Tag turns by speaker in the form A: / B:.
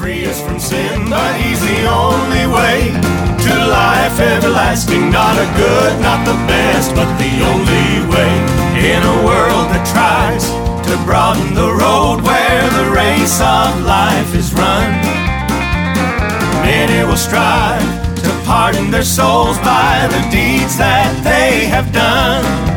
A: free us from sin, but he's the only way to life everlasting. Not a good, not the best, but the only way. In a world that tries to broaden the road where the race of life is run, many will strive to pardon their souls by the deeds that they have done.